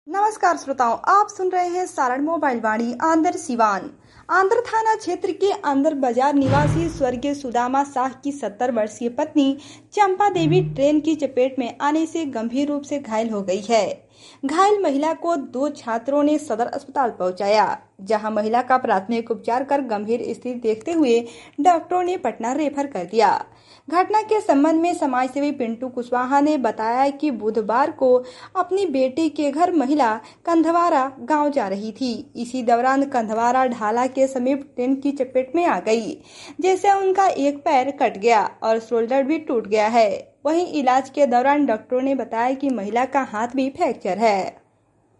नमस्कार श्रोताओं, आप सुन रहे हैं सारण मोबाइल वाणी आंध्र सिवान। आंध्र थाना क्षेत्र के अंदर बाजार निवासी स्वर्गीय सुदामा शाह की 70 वर्षीय पत्नी चंपा देवी ट्रेन की चपेट में आने से गंभीर रूप से घायल हो गई है। घायल महिला को 2 छात्रों ने सदर अस्पताल पहुंचाया, जहां महिला का प्राथमिक उपचार कर गंभीर स्थिति देखते हुए डॉक्टरों ने पटना रेफर कर दिया। घटना के संबंध में समाजसेवी पिंटू कुशवाहा ने बताया कि बुधवार को अपनी बेटी के घर महिला कंधवारा गांव जा रही थी। इसी दौरान कंधवारा ढाला के समीप ट्रेन की चपेट में आ गई, जिससे उनका एक पैर कट गया और शोल्डर भी टूट गया है। वहीं इलाज के दौरान डॉक्टरों ने बताया कि महिला का हाथ भी फ्रैक्चर है।